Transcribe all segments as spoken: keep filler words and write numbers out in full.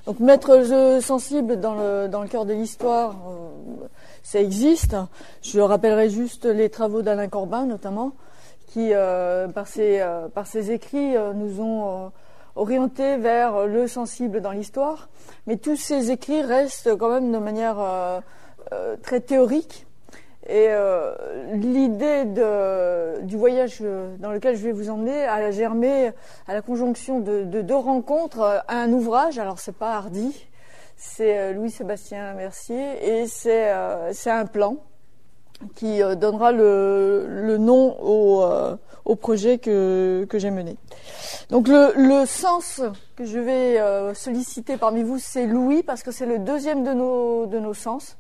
Donc mettre le jeu sensible dans le, dans le cœur de l'histoire, euh, ça existe. Je rappellerai juste les travaux d'Alain Corbin notamment, qui euh, par, ses, euh, par ses écrits euh, nous ont euh, orientés vers le sensible dans l'histoire. Mais tous ces écrits restent quand même de manière euh, euh, très théorique. Et euh, l'idée de, du voyage dans lequel je vais vous emmener a germé à la conjonction de, de deux rencontres à un ouvrage. Alors c'est pas Hardy, c'est Louis-Sébastien Mercier et c'est euh, c'est un plan qui euh, donnera le, le nom au, euh, au projet que, que j'ai mené. Donc le, le sens que je vais euh, solliciter parmi vous, c'est l'ouïe, parce que c'est le deuxième de nos, de nos sens.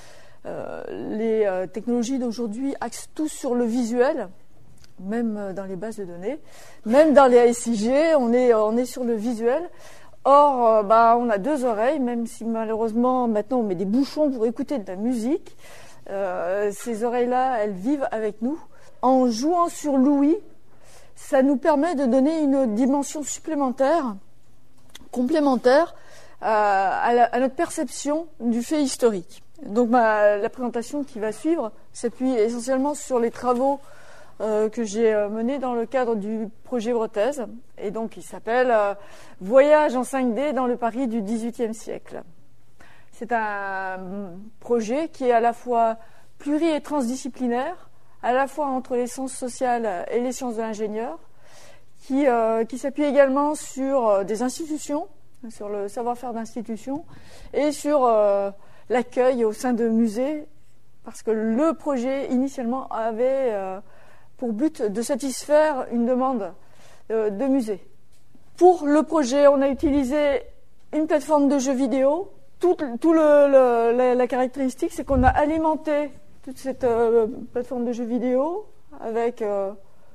Euh, les euh, technologies d'aujourd'hui axent tous sur le visuel, même euh, dans les bases de données, même dans les A S I G, on est, on est sur le visuel. Or, euh, bah, on a deux oreilles, même si malheureusement maintenant on met des bouchons pour écouter de la musique. Euh, ces oreilles-là, elles vivent avec nous. En jouant sur l'ouïe, ça nous permet de donner une dimension supplémentaire, complémentaire euh, à, la, à notre perception du fait historique. Donc ma, la présentation qui va suivre s'appuie essentiellement sur les travaux euh, que j'ai menés dans le cadre du projet Bretèze, et donc il s'appelle euh, « Voyage en cinq D dans le Paris du dix-huitième siècle ». C'est un projet qui est à la fois pluri- et transdisciplinaire, à la fois entre les sciences sociales et les sciences de l'ingénieur, qui, euh, qui s'appuie également sur des institutions, sur le savoir-faire d'institutions, et sur euh, l'accueil au sein de musées, parce que le projet initialement avait euh, pour but de satisfaire une demande euh, de musées. Pour le projet, on a utilisé une plateforme de jeux vidéo. Tout, tout le, le, la, la caractéristique, c'est qu'on a alimenté toute cette euh, plateforme de jeux vidéo avec euh,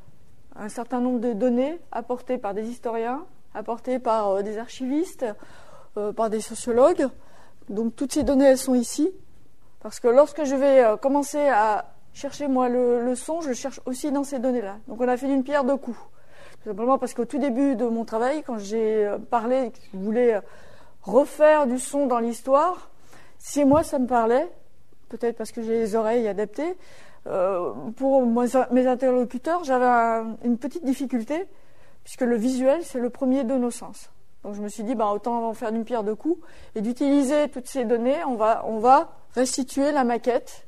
un certain nombre de données apportées par des historiens, apportées par euh, des archivistes, euh, par des sociologues. Donc toutes ces données, elles sont ici, parce que lorsque je vais euh, commencer à chercher moi le, le son, je le cherche aussi dans ces données-là. Donc on a fait d'une pierre deux coups. Tout simplement parce qu'au tout début de mon travail, quand j'ai parlé, que je voulais refaire du son dans l'histoire, si moi ça me parlait, peut-être parce que j'ai les oreilles adaptées, euh, pour moi, mes interlocuteurs, j'avais un, une petite difficulté, puisque le visuel, c'est le premier de nos sens. Donc je me suis dit, bah, autant en faire d'une pierre deux coups, et d'utiliser toutes ces données, on va, on va restituer la maquette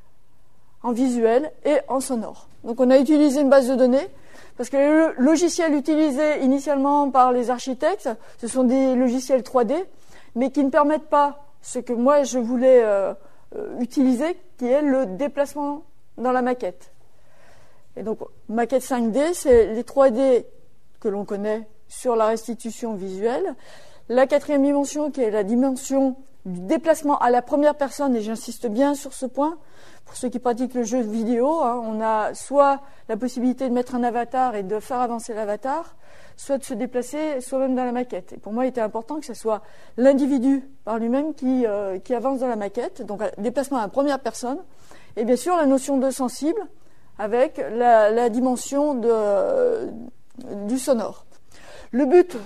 en visuel et en sonore. Donc on a utilisé une base de données, parce que les logiciels utilisés initialement par les architectes, ce sont des logiciels trois D, mais qui ne permettent pas ce que moi je voulais euh, euh, utiliser, qui est le déplacement dans la maquette. Et donc, maquette cinq D, c'est les trois D que l'on connaît sur la restitution visuelle. La quatrième dimension, qui est la dimension du déplacement à la première personne, et j'insiste bien sur ce point, pour ceux qui pratiquent le jeu vidéo, hein, on a soit la possibilité de mettre un avatar et de faire avancer l'avatar, soit de se déplacer soi-même dans la maquette. Et pour moi, il était important que ce soit l'individu par lui-même qui, euh, qui avance dans la maquette, donc déplacement à la première personne, et bien sûr la notion de sensible avec la, la dimension de, euh, du sonore. Le but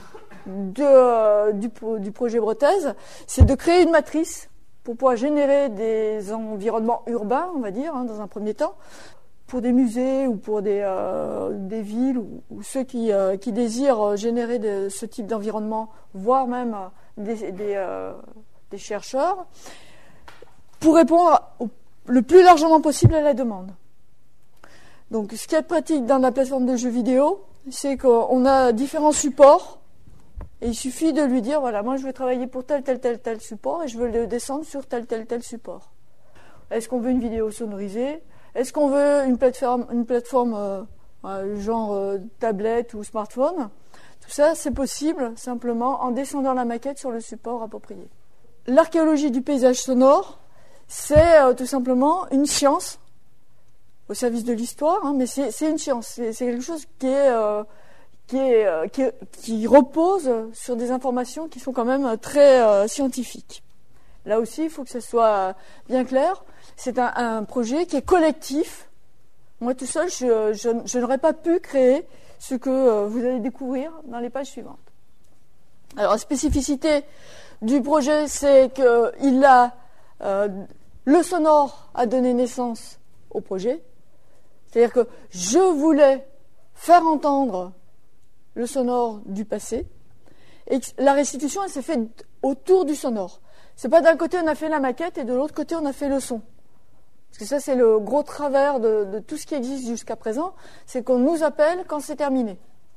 de, du, du projet Bretèze, c'est de créer une matrice pour pouvoir générer des environnements urbains, on va dire, hein, dans un premier temps, pour des musées ou pour des, euh, des villes ou, ou ceux qui, euh, qui désirent générer de, ce type d'environnement, voire même des, des, euh, des chercheurs, pour répondre au, le plus largement possible à la demande. Donc, ce qui est pratique dans la plateforme de jeux vidéo, c'est qu'on a différents supports. Et il suffit de lui dire, voilà, moi je veux travailler pour tel, tel, tel, tel support et je veux le descendre sur tel, tel, tel support. Est-ce qu'on veut une vidéo sonorisée? Est-ce qu'on veut une plateforme, une plateforme euh, genre euh, tablette ou smartphone? Tout ça, c'est possible simplement en descendant la maquette sur le support approprié. L'archéologie du paysage sonore, c'est euh, tout simplement une science au service de l'histoire, hein, mais c'est, c'est une science, c'est, c'est quelque chose qui est... Euh, Qui, est, qui, qui repose sur des informations qui sont quand même très euh, scientifiques. Là aussi, il faut que ce soit bien clair. C'est un, un projet qui est collectif. Moi, tout seul, je, je, je n'aurais pas pu créer ce que euh, vous allez découvrir dans les pages suivantes. Alors, la spécificité du projet, c'est que il a, euh, le sonore a donné naissance au projet. C'est-à-dire que je voulais faire entendre le sonore du passé, et la restitution, elle s'est faite autour du sonore. C'est pas d'un côté on a fait la maquette et de l'autre côté on a fait le son. Parce que ça, c'est le gros travers de, de tout ce qui existe jusqu'à présent, c'est qu'on nous appelle quand c'est terminé.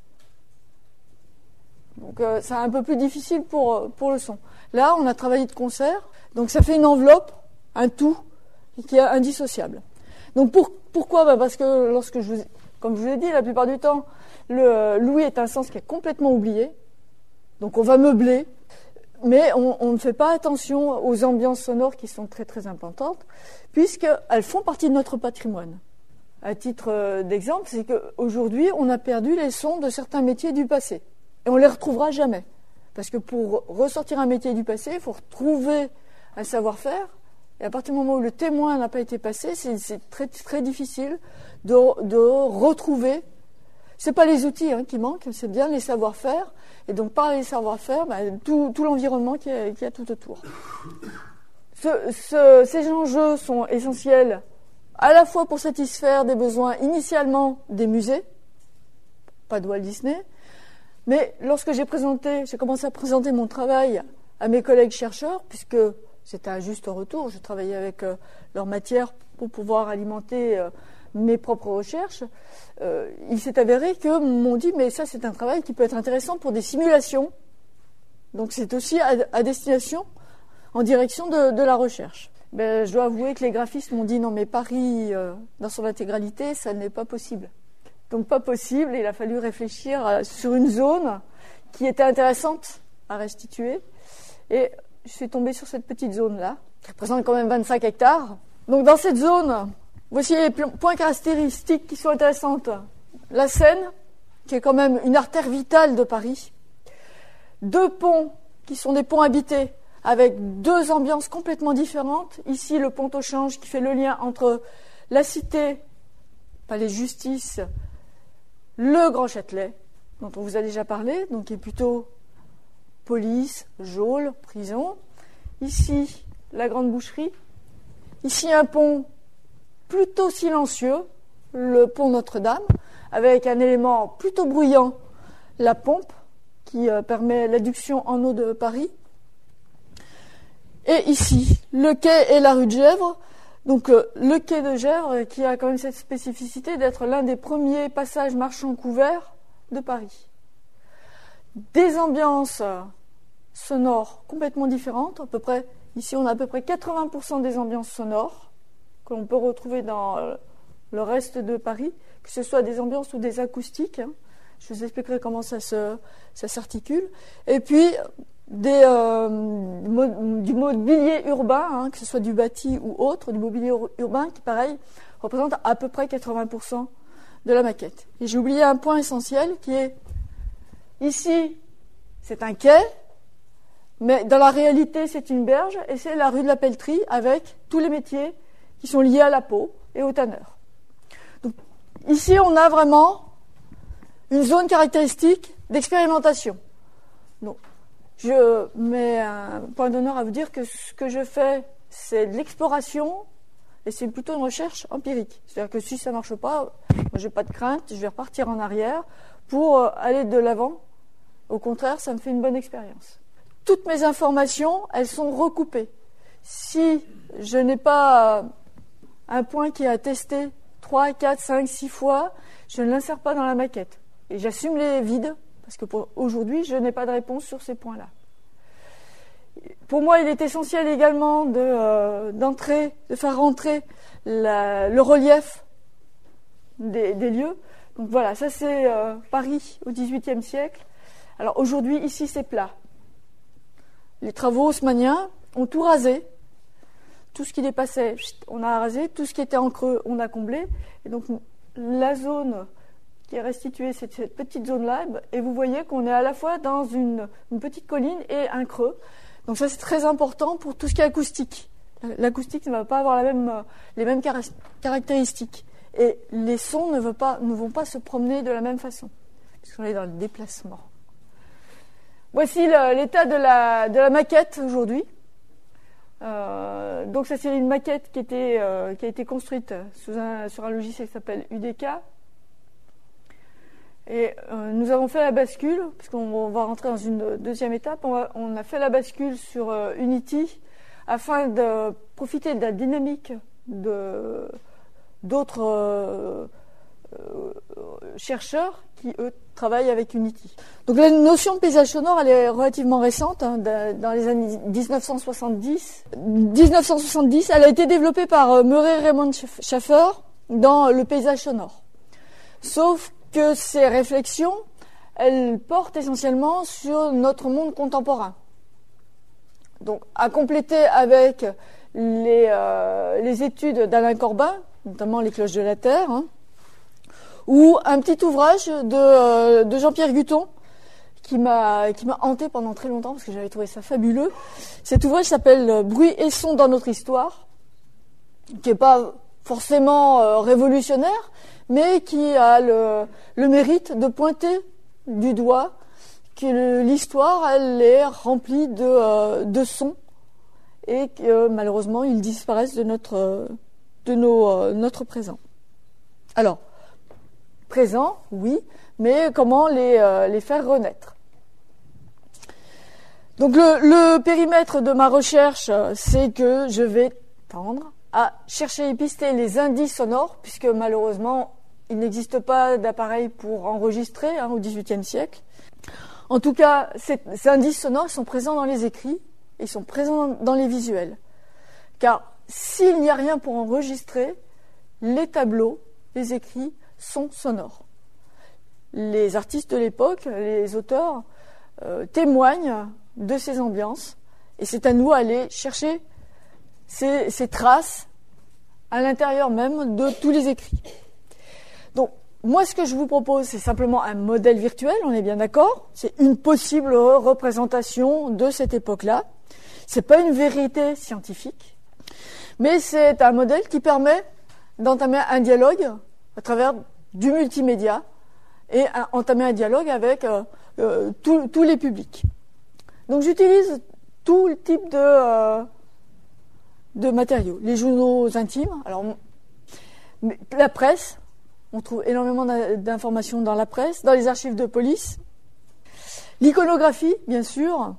Donc euh, c'est un peu plus difficile pour, pour le son. Là, on a travaillé de concert, donc ça fait une enveloppe, un tout, qui est indissociable. Donc pour, pourquoi bah Parce que lorsque je vous, comme je vous l'ai dit, la plupart du temps, le l'ouïe est un sens qui est complètement oublié. Donc on va meubler, mais on, on ne fait pas attention aux ambiances sonores qui sont très très importantes, puisqu'elles font partie de notre patrimoine. À titre d'exemple, c'est qu'aujourd'hui, on a perdu les sons de certains métiers du passé. Et on ne les retrouvera jamais. Parce que pour ressortir un métier du passé, il faut retrouver un savoir-faire. Et à partir du moment où le témoin n'a pas été passé, c'est, c'est très, très difficile de, de retrouver. Ce n'est pas les outils hein, qui manquent, c'est bien les savoir-faire. Et donc par les savoir-faire, bah, tout, tout l'environnement qu'il y a, qu'il y a tout autour. Ce, ce, ces enjeux sont essentiels à la fois pour satisfaire des besoins initialement des musées, pas de Walt Disney, mais lorsque j'ai présenté, j'ai commencé à présenter mon travail à mes collègues chercheurs, puisque c'était un juste retour, je travaillais avec euh, leur matière pour pouvoir alimenter euh, mes propres recherches, euh, il s'est avéré que m'ont dit mais ça c'est un travail qui peut être intéressant pour des simulations, donc c'est aussi à, à destination, en direction de, de la recherche. Ben, je dois avouer que les graphistes m'ont dit non mais Paris euh, dans son intégralité ça n'est pas possible. Donc pas possible, il a fallu réfléchir à, sur une zone qui était intéressante à restituer. Et je suis tombée sur cette petite zone-là, qui représente quand même vingt-cinq hectares. Donc dans cette zone, voici les points caractéristiques qui sont intéressantes. La Seine, qui est quand même une artère vitale de Paris. Deux ponts, qui sont des ponts habités, avec deux ambiances complètement différentes. Ici, le pont au Change, qui fait le lien entre la cité, palais de justice, le Grand Châtelet, dont on vous a déjà parlé, donc qui est plutôt police, geôle, prison. Ici, la Grande Boucherie. Ici, un pont plutôt silencieux, le pont Notre-Dame, avec un élément plutôt bruyant, la pompe, qui euh, permet l'adduction en eau de Paris. Et ici, le quai et la rue de Gesvres. Donc euh, le quai de Gesvres qui a quand même cette spécificité d'être l'un des premiers passages marchands couverts de Paris. Des ambiances sonores complètement différentes, à peu près, ici on a à peu près quatre-vingts pour cent des ambiances sonores que l'on peut retrouver dans le reste de Paris, que ce soit des ambiances ou des acoustiques. Hein. Je vous expliquerai comment ça, se, ça s'articule. Et puis Des, euh, du mobilier urbain, hein, que ce soit du bâti ou autre, du mobilier urbain qui, pareil, représente à peu près quatre-vingts pour cent de la maquette. Et j'ai oublié un point essentiel qui est, ici, c'est un quai, mais dans la réalité, c'est une berge, et c'est la rue de la Pelletrie avec tous les métiers qui sont liés à la peau et au tanneur. Donc, ici, on a vraiment une zone caractéristique d'expérimentation. Donc, je mets un point d'honneur à vous dire que ce que je fais, c'est de l'exploration et c'est plutôt une recherche empirique. C'est-à-dire que si ça ne marche pas, moi j'ai pas de crainte, je vais repartir en arrière pour aller de l'avant. Au contraire, ça me fait une bonne expérience. Toutes mes informations, elles sont recoupées. Si je n'ai pas un point qui est à tester trois, quatre, cinq, six fois, je ne l'insère pas dans la maquette. Et j'assume les vides. Parce que pour aujourd'hui, je n'ai pas de réponse sur ces points-là. Pour moi, il est essentiel également de, euh, d'entrer, de faire rentrer la, le relief des, des lieux. Donc voilà, ça c'est euh, Paris au dix-huitième siècle. Alors aujourd'hui, ici c'est plat. Les travaux haussmanniens ont tout rasé. Tout ce qui dépassait, on a rasé. Tout ce qui était en creux, on a comblé. Et donc la zone qui est restituée, c'est cette petite zone-là, et vous voyez qu'on est à la fois dans une, une petite colline et un creux. Donc ça, c'est très important pour tout ce qui est acoustique. L'acoustique ne va pas avoir la même, les mêmes caractéristiques. Et les sons ne vont pas, ne vont pas se promener de la même façon, puisqu'on est dans le déplacement. Voici le, l'état de la, de la maquette aujourd'hui. Euh, donc ça c'est une maquette qui, était, euh, qui a été construite sous un, sur un logiciel qui s'appelle U D K. Et euh, nous avons fait la bascule, puisqu'on va rentrer dans une deuxième étape, on, va, on a fait la bascule sur euh, Unity afin de profiter de la dynamique de, d'autres euh, euh, chercheurs qui, eux, travaillent avec Unity. Donc la notion de paysage sonore, elle est relativement récente, hein, dans les années dix-neuf cent soixante-dix. dix-neuf cent soixante-dix, elle a été développée par euh, Murray Raymond Schafer dans le paysage sonore. Sauf que ces réflexions, elles portent essentiellement sur notre monde contemporain. Donc, à compléter avec les, euh, les études d'Alain Corbin, notamment Les Cloches de la Terre, hein, ou un petit ouvrage de, euh, de Jean-Pierre Guton, qui m'a, qui m'a hanté pendant très longtemps, parce que j'avais trouvé ça fabuleux. Cet ouvrage s'appelle « Bruit et son dans notre histoire », qui n'est pas forcément euh, révolutionnaire, mais qui a le, le mérite de pointer du doigt que le, l'histoire, elle est remplie de, euh, de sons et que euh, malheureusement, ils disparaissent de notre, de nos, euh, notre présent. Alors, présent, oui, mais comment les, euh, les faire renaître? Donc le, le périmètre de ma recherche, c'est que je vais tendre à chercher et pister les indices sonores, puisque malheureusement, il n'existe pas d'appareil pour enregistrer hein, au dix-huitième siècle. En tout cas, ces, ces indices sonores sont présents dans les écrits, ils sont présents dans, dans les visuels. Car s'il n'y a rien pour enregistrer, les tableaux, les écrits sont sonores. Les artistes de l'époque, les auteurs, euh, témoignent de ces ambiances, et c'est à nous d'aller chercher ces, ces traces à l'intérieur même de tous les écrits. Donc, moi, ce que je vous propose, c'est simplement un modèle virtuel, on est bien d'accord. C'est une possible représentation de cette époque-là. C'est pas une vérité scientifique, mais c'est un modèle qui permet d'entamer un dialogue à travers du multimédia et un, entamer un dialogue avec euh, euh, tous les publics. Donc, j'utilise tout le type de, euh, de matériaux. Les journaux intimes, alors la presse. On trouve énormément d'informations dans la presse, dans les archives de police. L'iconographie, bien sûr.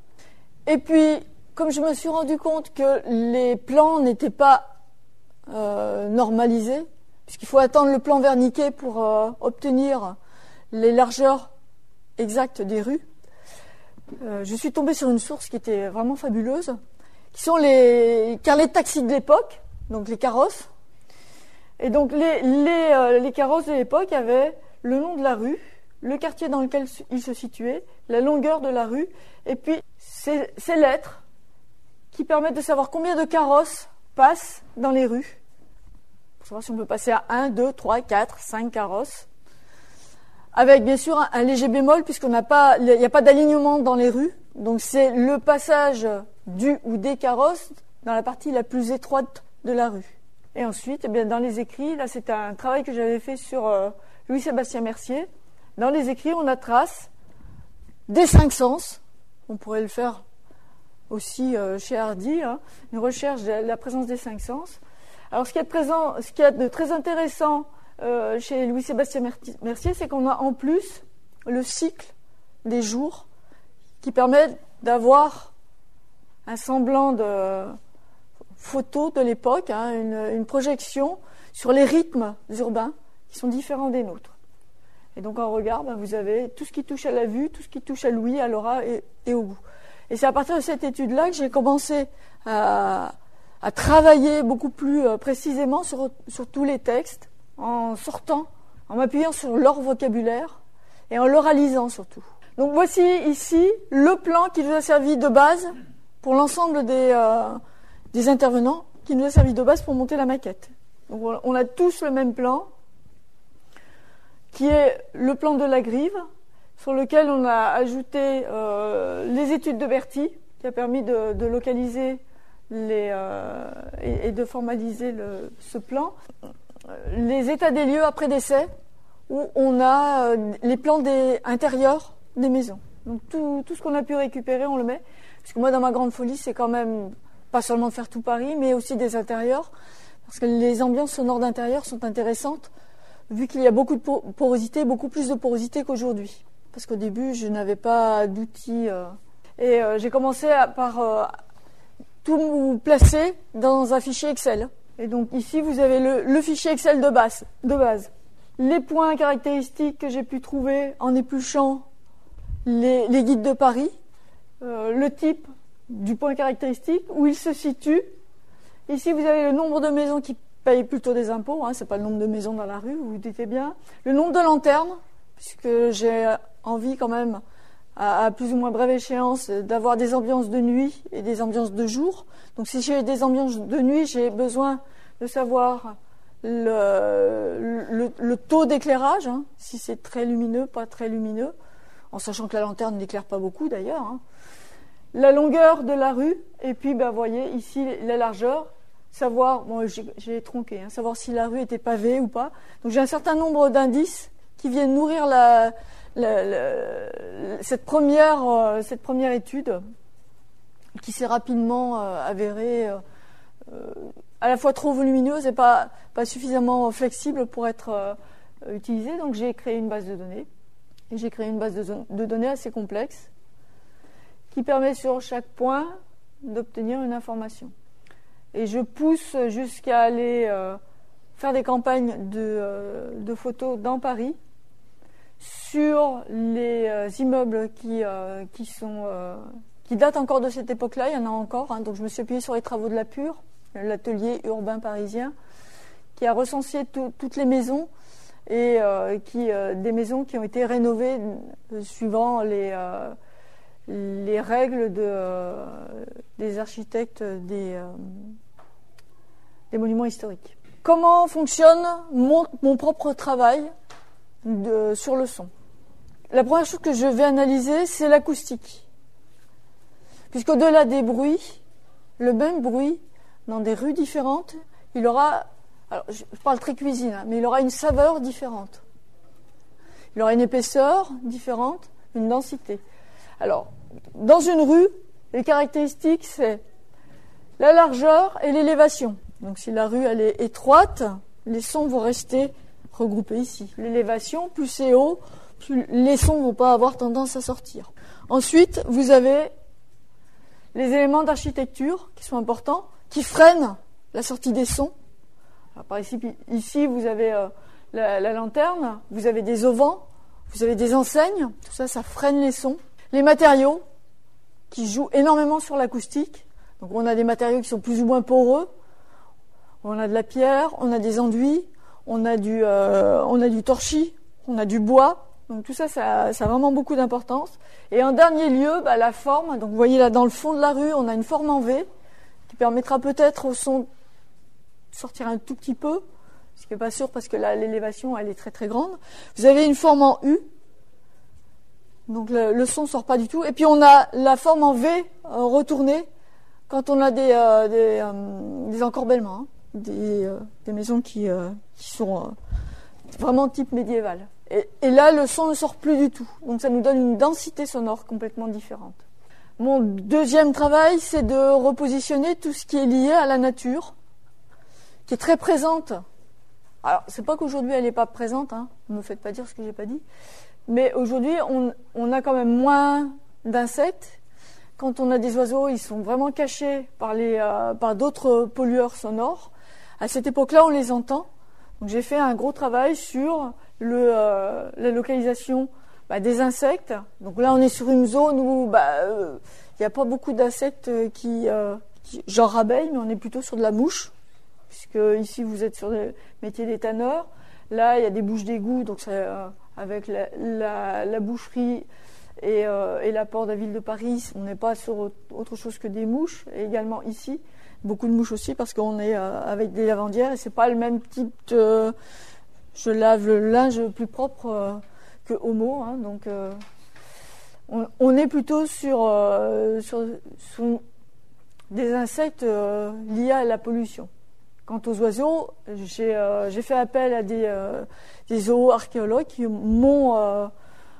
Et puis, comme je me suis rendu compte que les plans n'étaient pas euh, normalisés, puisqu'il faut attendre le plan verniqué pour euh, obtenir les largeurs exactes des rues, euh, je suis tombée sur une source qui était vraiment fabuleuse, qui sont les carnets de taxi de l'époque, donc les carrosses. Et donc les, les, euh, les carrosses de l'époque avaient le nom de la rue, le quartier dans lequel il se situait, la longueur de la rue, et puis ces, ces lettres qui permettent de savoir combien de carrosses passent dans les rues, pour savoir si on peut passer à un, deux, trois, quatre, cinq carrosses, avec bien sûr un, un léger bémol, puisqu'on n'a pas, il n'y a pas d'alignement dans les rues, donc c'est le passage du ou des carrosses dans la partie la plus étroite de la rue. Et ensuite, eh bien, dans les écrits, là c'est un travail que j'avais fait sur euh, Louis-Sébastien Mercier. Dans les écrits, on a trace des cinq sens. On pourrait le faire aussi euh, chez Hardy, hein, une recherche de la présence des cinq sens. Alors ce qui est, présent, ce qui est de très intéressant euh, chez Louis-Sébastien Mercier, c'est qu'on a en plus le cycle des jours qui permet d'avoir un semblant de photo de l'époque, hein, une, une projection sur les rythmes urbains qui sont différents des nôtres. Et donc en regard, ben, vous avez tout ce qui touche à la vue, tout ce qui touche à l'ouïe, à l'aura et, et au goût. Et c'est à partir de cette étude-là que j'ai commencé à, à travailler beaucoup plus euh, précisément sur, sur tous les textes, en sortant, en m'appuyant sur leur vocabulaire et en l'oralisant surtout. Donc voici ici le plan qui nous a servi de base pour l'ensemble des... Euh, des intervenants qui nous a servi de base pour monter la maquette. Donc on a tous le même plan, qui est le plan de la Grive, sur lequel on a ajouté euh, les études de Berthy, qui a permis de, de localiser les, euh, et, et de formaliser le, ce plan. Les états des lieux après décès, où on a euh, les plans des, intérieurs des maisons. Donc tout, tout ce qu'on a pu récupérer, on le met. Parce que moi, dans ma grande folie, c'est quand même pas seulement de faire tout Paris, mais aussi des intérieurs. Parce que les ambiances sonores d'intérieur sont intéressantes, vu qu'il y a beaucoup de porosité, beaucoup plus de porosité qu'aujourd'hui. Parce qu'au début, je n'avais pas d'outils. Euh, et euh, j'ai commencé à, par euh, tout placer dans un fichier Excel. Et donc ici, vous avez le, le fichier Excel de base, de base. Les points caractéristiques que j'ai pu trouver en épluchant les, les guides de Paris, euh, le type du point caractéristique, où il se situe. Ici, vous avez le nombre de maisons qui payent plutôt des impôts, hein, c'est pas le nombre de maisons dans la rue, vous vous doutez bien. Le nombre de lanternes, puisque j'ai envie quand même, à, à plus ou moins brève échéance, d'avoir des ambiances de nuit et des ambiances de jour. Donc si j'ai des ambiances de nuit, j'ai besoin de savoir le, le, le taux d'éclairage, hein, si c'est très lumineux, pas très lumineux, en sachant que la lanterne n'éclaire pas beaucoup d'ailleurs. Hein. La longueur de la rue, et puis ben, vous voyez ici la largeur, savoir, bon j'ai, j'ai tronqué, hein, savoir si la rue était pavée ou pas. Donc j'ai un certain nombre d'indices qui viennent nourrir la, la, la, cette, première, euh, cette première étude, qui s'est rapidement euh, avérée euh, à la fois trop volumineuse et pas, pas suffisamment flexible pour être euh, utilisée. Donc j'ai créé une base de données, et j'ai créé une base de, de données assez complexe, qui permet sur chaque point d'obtenir une information. Et je pousse jusqu'à aller euh, faire des campagnes de, euh, de photos dans Paris sur les euh, immeubles qui, euh, qui, sont, euh, qui datent encore de cette époque-là. Il y en a encore. Hein. Donc je me suis appuyée sur les travaux de la Pure, l'atelier urbain parisien, qui a recensé tout, toutes les maisons et euh, qui, euh, des maisons qui ont été rénovées euh, suivant les... Euh, les règles de, euh, des architectes des, euh, des monuments historiques. Comment fonctionne mon, mon propre travail de, sur le son ? La première chose que je vais analyser, c'est l'acoustique. Puisqu'au-delà des bruits, le même bruit, dans des rues différentes, il aura, alors je parle très cuisine, hein, mais il aura une saveur différente. Il aura une épaisseur différente, une densité. Alors, dans une rue, les caractéristiques, c'est la largeur et l'élévation. Donc, si la rue elle est étroite, les sons vont rester regroupés ici. L'élévation, plus c'est haut, plus les sons ne vont pas avoir tendance à sortir. Ensuite, vous avez les éléments d'architecture qui sont importants, qui freinent la sortie des sons. Alors, par ici, ici, vous avez euh, la, la lanterne, vous avez des auvents, vous avez des enseignes, tout ça, ça freine les sons. Les matériaux qui jouent énormément sur l'acoustique. Donc on a des matériaux qui sont plus ou moins poreux. On a de la pierre, on a des enduits, on a du, euh, on a du torchis, on a du bois. Donc tout ça, ça, ça a vraiment beaucoup d'importance. Et en dernier lieu, bah, la forme. Donc vous voyez là dans le fond de la rue, on a une forme en V qui permettra peut-être au son de sortir un tout petit peu, ce qui n'est pas sûr parce que là l'élévation elle est très très grande. Vous avez une forme en U. Donc le, le son ne sort pas du tout. Et puis on a la forme en V euh, retournée quand on a des, euh, des, euh, des encorbellements, hein, des, euh, des maisons qui, euh, qui sont euh, vraiment type médiéval. Et, et là, le son ne sort plus du tout. Donc ça nous donne une densité sonore complètement différente. Mon deuxième travail, c'est de repositionner tout ce qui est lié à la nature, qui est très présente. Alors, c'est pas qu'aujourd'hui elle n'est pas présente, hein, ne me faites pas dire ce que j'ai pas dit. Mais aujourd'hui, on, on a quand même moins d'insectes. Quand on a des oiseaux, ils sont vraiment cachés par, les, euh, par d'autres pollueurs sonores. À cette époque-là, on les entend. Donc, j'ai fait un gros travail sur le, euh, la localisation bah, des insectes. Donc là, on est sur une zone où bah, euh, il n'y a pas beaucoup d'insectes qui, euh, qui, genre abeilles, mais on est plutôt sur de la mouche. Puisque ici, vous êtes sur le métier des tanneurs. Là, il y a des bouches d'égout, donc c'est... Euh, avec la, la, la boucherie et, euh, et l'apport de la ville de Paris, on n'est pas sur autre chose que des mouches. Et également ici, beaucoup de mouches aussi parce qu'on est euh, avec des lavandières et c'est pas le même type de... Je lave le linge plus propre euh, que Homo, hein, donc euh, on, on est plutôt sur, euh, sur, sur des insectes euh, liés à la pollution. Quant aux oiseaux, j'ai, euh, j'ai fait appel à des, euh, des zooarchéologues qui m'ont euh,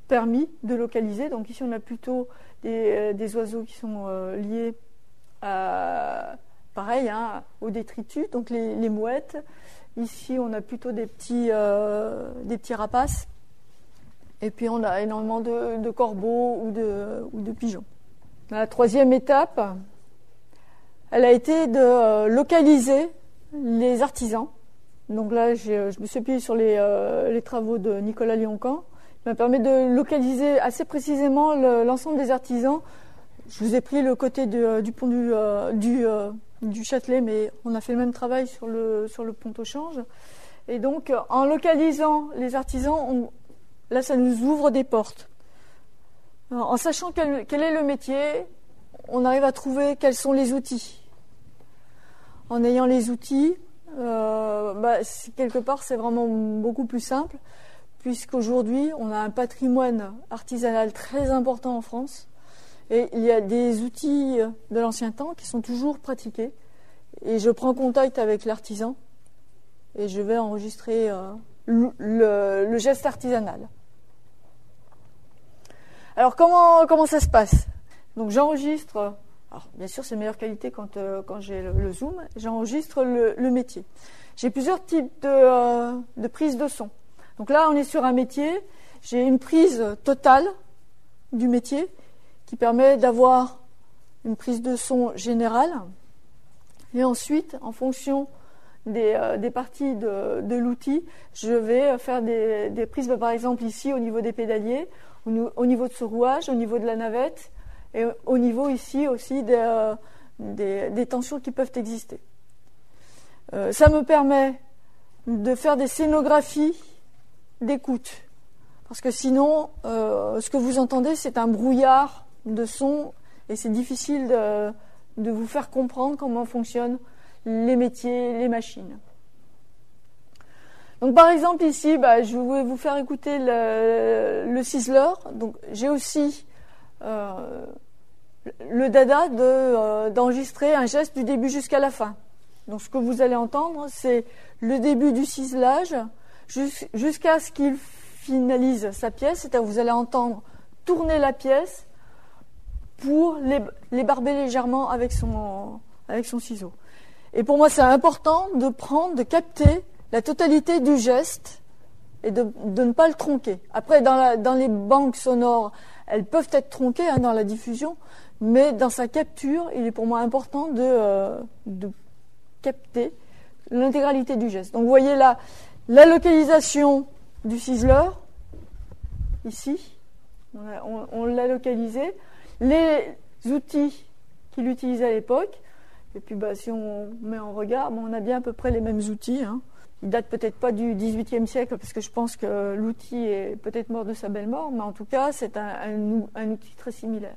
permis de localiser. Donc ici on a plutôt des, des oiseaux qui sont euh, liés à, pareil, hein, aux détritus, donc les, les mouettes. Ici on a plutôt des petits, euh, des petits rapaces. Et puis on a énormément de, de corbeaux ou de, ou de pigeons. La troisième étape, elle a été de euh, localiser les artisans. Donc là, j'ai, je me suis appuyée sur les, euh, les travaux de Nicolas Lioncan. Ça m'a permis de localiser assez précisément le, l'ensemble des artisans. Je vous ai pris le côté de, du pont du, euh, du, euh, du Châtelet, mais on a fait le même travail sur le, sur le pont au Change. Et donc, en localisant les artisans, on, là, ça nous ouvre des portes. En sachant quel, quel est le métier, on arrive à trouver quels sont les outils. En ayant les outils, euh, bah, quelque part, c'est vraiment beaucoup plus simple, puisqu'aujourd'hui, on a un patrimoine artisanal très important en France, et il y a des outils de l'ancien temps qui sont toujours pratiqués. Et je prends contact avec l'artisan, et je vais enregistrer euh, le, le, le geste artisanal. Alors comment, comment ça se passe? Donc j'enregistre, alors bien sûr c'est meilleure qualité quand, euh, quand j'ai le, le zoom, j'enregistre le, le métier. J'ai plusieurs types de, euh, de prises de son. Donc là on est sur un métier, j'ai une prise totale du métier qui permet d'avoir une prise de son générale. Et ensuite, en fonction des, euh, des parties de, de l'outil, je vais faire des, des prises, par exemple ici au niveau des pédaliers, au niveau de ce rouage, au niveau de la navette et au niveau ici aussi des, euh, des, des tensions qui peuvent exister. Euh, ça me permet de faire des scénographies d'écoute. Parce que sinon, euh, ce que vous entendez, c'est un brouillard de son et c'est difficile de, de vous faire comprendre comment fonctionnent les métiers, les machines. Donc par exemple ici, bah, je vais vous faire écouter le, le sizzler. Donc j'ai aussi euh, le dada de, euh, d'enregistrer un geste du début jusqu'à la fin. Donc ce que vous allez entendre, c'est le début du ciselage jus- jusqu'à ce qu'il finalise sa pièce. C'est-à-dire que vous allez entendre tourner la pièce pour les, les barber légèrement avec son, avec son ciseau. Et pour moi, c'est important de prendre, de capter la totalité du geste et de, de ne pas le tronquer. Après, dans, la, dans les banques sonores, elles peuvent être tronquées hein, dans la diffusion, mais dans sa capture, il est pour moi important de, euh, de capter l'intégralité du geste. Donc vous voyez là, la localisation du ciseleur, ici, on, a, on, on l'a localisé, les outils qu'il utilisait à l'époque, et puis bah, si on met en regard, bah, on a bien à peu près les mêmes outils, hein. Il date peut-être pas du dix-huitième siècle, parce que je pense que l'outil est peut-être mort de sa belle mort, mais en tout cas, c'est un, un, un outil très similaire.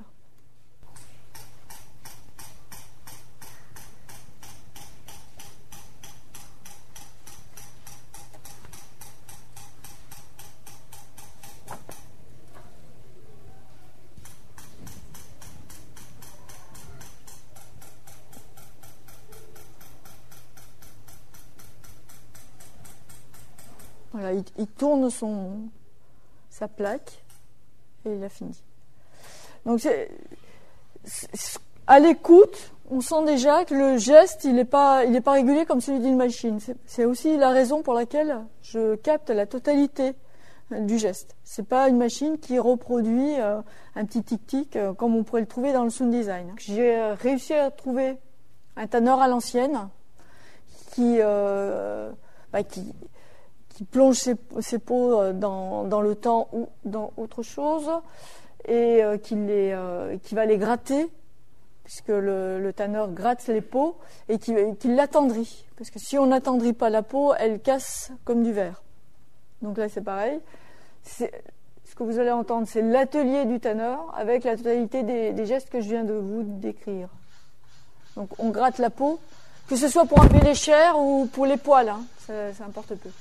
Voilà, il, il tourne son, sa plaque et il a fini. Donc, c'est, c'est, à l'écoute, on sent déjà que le geste, il n'est pas, il n'est pas régulier comme celui d'une machine. C'est, c'est aussi la raison pour laquelle je capte la totalité du geste. C'est pas une machine qui reproduit euh, un petit tic-tic euh, comme on pourrait le trouver dans le sound design. J'ai euh, réussi à trouver un tanner à l'ancienne qui, euh, bah, qui qui plonge ses, ses peaux dans, dans le temps ou dans autre chose et euh, qui, les, euh, qui va les gratter, puisque le, le tanneur gratte les peaux et qui, qui l'attendrit. Parce que si on n'attendrit pas la peau, elle casse comme du verre. Donc là, c'est pareil. C'est, ce que vous allez entendre, c'est l'atelier du tanneur avec la totalité des, des gestes que je viens de vous décrire. Donc on gratte la peau, que ce soit pour enlever les chairs ou pour les poils, hein, ça, ça importe peu.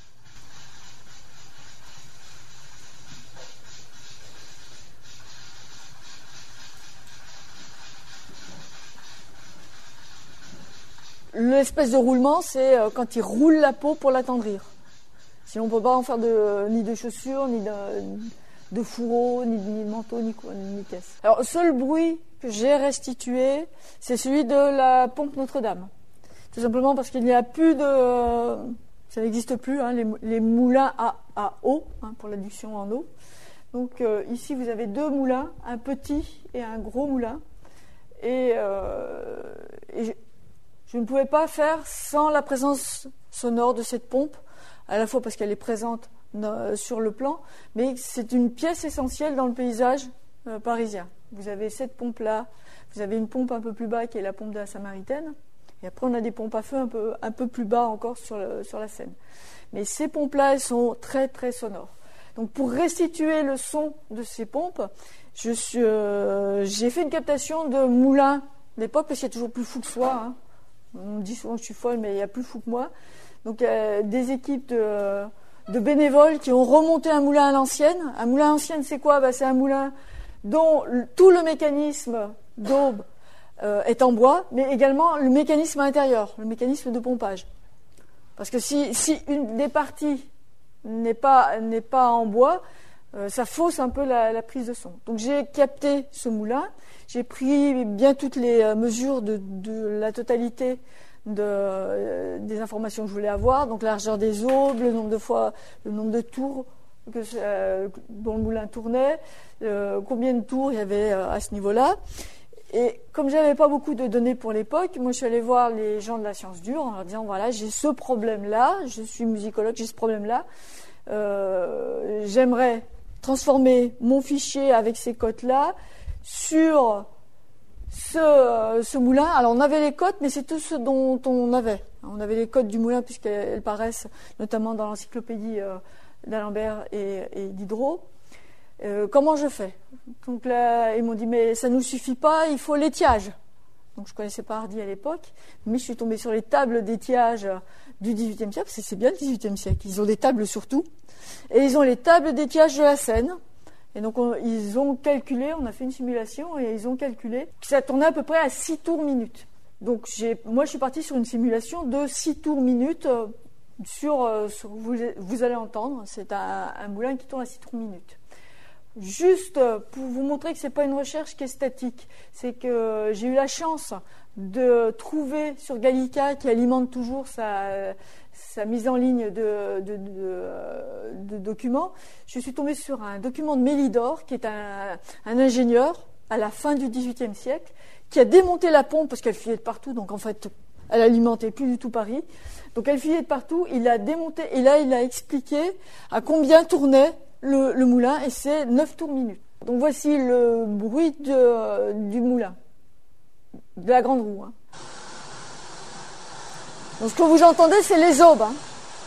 L'espèce de roulement, c'est quand il roule la peau pour l'attendrir. Sinon, on ne peut pas en faire de, ni de chaussures, ni de, de fourreau, ni, ni de manteau, ni, ni de caisse. Alors, le seul bruit que j'ai restitué, c'est celui de la pompe Notre-Dame. Tout simplement parce qu'il n'y a plus de... Ça n'existe plus, hein, les, les moulins à, à eau, hein, pour l'adduction en eau. Donc euh, ici, vous avez deux moulins, un petit et un gros moulin. Et, euh, et je, je ne pouvais pas faire sans la présence sonore de cette pompe, à la fois parce qu'elle est présente euh, sur le plan, mais c'est une pièce essentielle dans le paysage euh, parisien. Vous avez cette pompe-là, vous avez une pompe un peu plus bas qui est la pompe de la Samaritaine, et après on a des pompes à feu un peu, un peu plus bas encore sur, le, sur la Seine. Mais ces pompes-là, elles sont très très sonores. Donc pour restituer le son de ces pompes, je suis, euh, j'ai fait une captation de moulins d'époque, parce qu'il y a toujours plus fou que soi. Hein. On me dit souvent que je suis folle, mais il y a plus fou que moi. Donc euh, des équipes de, de bénévoles qui ont remonté un moulin à l'ancienne. Un moulin à l'ancienne, c'est quoi? Bah, c'est un moulin dont tout le mécanisme d'aube euh, est en bois, mais également le mécanisme intérieur, le mécanisme de pompage. Parce que si, si une des parties n'est pas, n'est pas en bois, euh, ça fausse un peu la, la prise de son. Donc j'ai capté ce moulin, j'ai pris bien toutes les euh, mesures de, de la totalité de, euh, des informations que je voulais avoir, donc la largeur des aubes, le nombre de fois, le nombre de tours que, euh, dont le moulin tournait, euh, combien de tours il y avait euh, à ce niveau-là. Et comme je n'avais pas beaucoup de données pour l'époque, moi je suis allée voir les gens de la science dure en leur disant voilà, j'ai ce problème-là, je suis musicologue, j'ai ce problème-là, euh, j'aimerais transformer mon fichier avec ces cotes-là sur ce, ce moulin. Alors on avait les cotes, mais c'est tout ce dont on avait. On avait les cotes du moulin puisqu'elles paraissent notamment dans l'encyclopédie euh, d'Alembert et, et Diderot. Euh, comment je fais? Donc là, ils m'ont dit, mais ça ne nous suffit pas, il faut l'étiage. Donc je ne connaissais pas Hardy à l'époque, mais je suis tombée sur les tables d'étiage du dix-huitième siècle, parce que c'est bien le dix-huitième siècle, ils ont des tables surtout, et ils ont les tables d'étiage de la Seine. Et donc on, ils ont calculé, on a fait une simulation, et ils ont calculé que ça tournait à peu près à six tours minutes. Donc j'ai, moi je suis partie sur une simulation de six tours minutes euh, sur euh, ce que vous, vous allez entendre, c'est un, un moulin qui tourne à six tours minutes. Juste pour vous montrer que ce n'est pas une recherche qui est statique, c'est que j'ai eu la chance de trouver sur Gallica, qui alimente toujours sa, sa mise en ligne de, de, de, de documents, je suis tombée sur un document de Mélidor, qui est un, un ingénieur à la fin du dix-huitième siècle, qui a démonté la pompe parce qu'elle filait de partout, donc en fait elle alimentait plus du tout Paris, donc elle filait de partout, il l'a démontée et là il a expliqué à combien tournait Le, le moulin, et c'est neuf tours minutes. Donc voici le bruit de, du moulin, de la grande roue. Hein. Donc ce que vous entendez, c'est les aubes. Hein.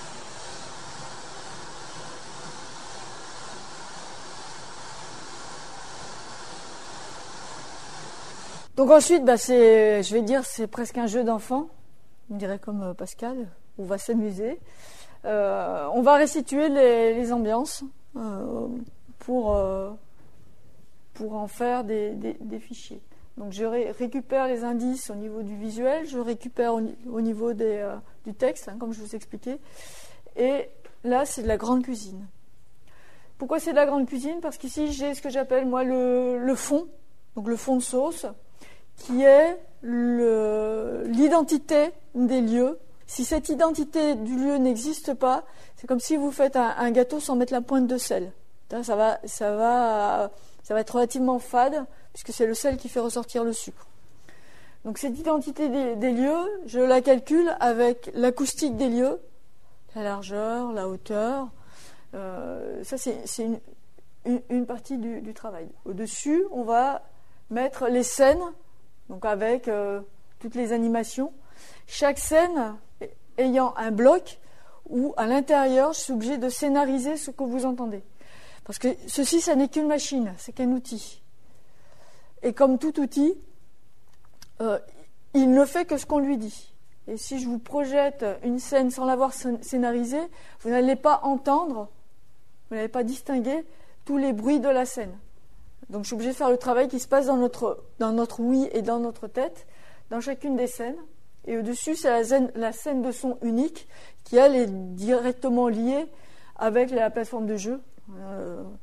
Donc ensuite, bah, c'est, je vais dire, c'est presque un jeu d'enfant, on dirait comme euh, Pascal, on va s'amuser. Euh, on va restituer les, les ambiances. Euh, pour, euh, pour en faire des, des, des fichiers. Donc je ré- récupère les indices au niveau du visuel, je récupère au, au niveau des, euh, du texte, hein, comme je vous expliquais. Et là, c'est de la grande cuisine. Pourquoi c'est de la grande cuisine? Parce qu'ici, j'ai ce que j'appelle, moi, le, le fond, donc le fond de sauce, qui est le, l'identité des lieux. Si cette identité du lieu n'existe pas, c'est comme si vous faites un, un gâteau sans mettre la pointe de sel. Ça va, ça, va, ça va être relativement fade, puisque c'est le sel qui fait ressortir le sucre. Donc cette identité des, des lieux, je la calcule avec l'acoustique des lieux, la largeur, la hauteur. Euh, ça, c'est, c'est une, une, une partie du, du travail. Au-dessus, on va mettre les scènes, donc avec euh, toutes les animations. Chaque scène ayant un bloc où, à l'intérieur, je suis obligé de scénariser ce que vous entendez. Parce que ceci, ça n'est qu'une machine, c'est qu'un outil. Et comme tout outil, euh, il ne fait que ce qu'on lui dit. Et si je vous projette une scène sans l'avoir scénarisée, vous n'allez pas entendre, vous n'allez pas distinguer tous les bruits de la scène. Donc je suis obligé de faire le travail qui se passe dans notre, dans notre oui et dans notre tête, dans chacune des scènes. Et au-dessus, c'est la scène, la scène de son unique qui, elle, est directement liée avec la plateforme de jeu. Euh,